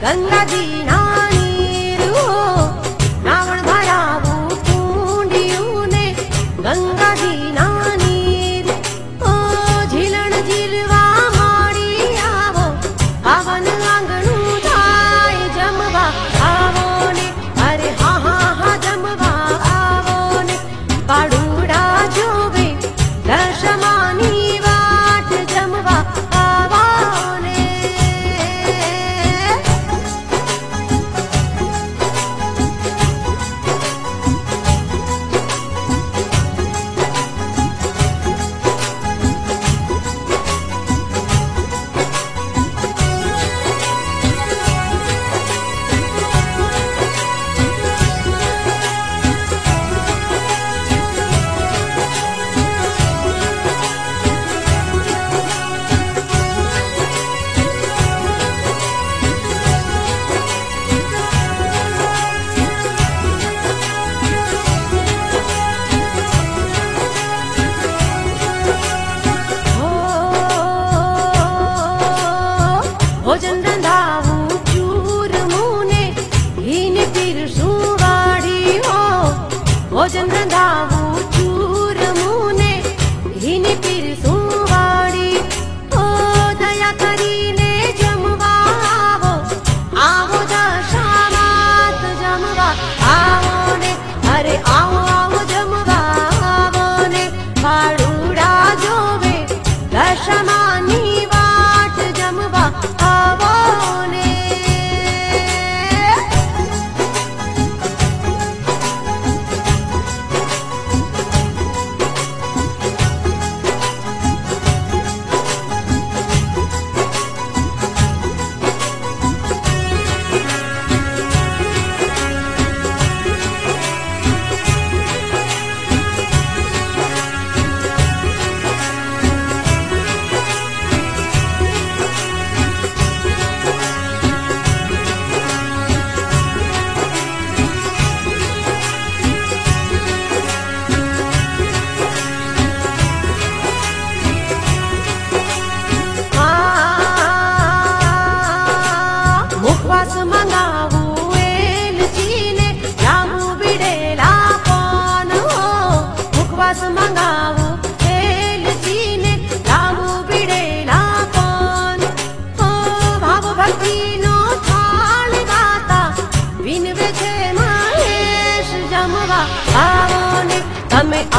गंगाजी ना नीरू रावण भरावू कुंडियों ने गंगाजी ना नीर ओ झीलण झीलवा मारी आवो पावन आंगणू थाय जमवा आवो ने अरे हाँ हाँ हाँ जमवा आवो ने पाडूड़ा जोवे दशमानी वाट जमवा आवो ने भोजन रंधावू चूर मुने हीन पिरसू वाड़ी हो भोजन रंधावू चूर मुने हीन पिरसू वाड़ी ओ दया करीने जमवा आवो दशामात जमवा आवो ने अरे आओ आओ जमवा आवो ने पाडूड़ा जोवे दशमानी वाट जमवा आवो ने मुखवास मंगावू एलचीने रामू बिडेला कौन हो मुखवास मंगावू एलचीने रामू बिडेला कौन हो भाव भक्ति नो थाल गाता बिन बेचे महेश जमवा आवो ने तमे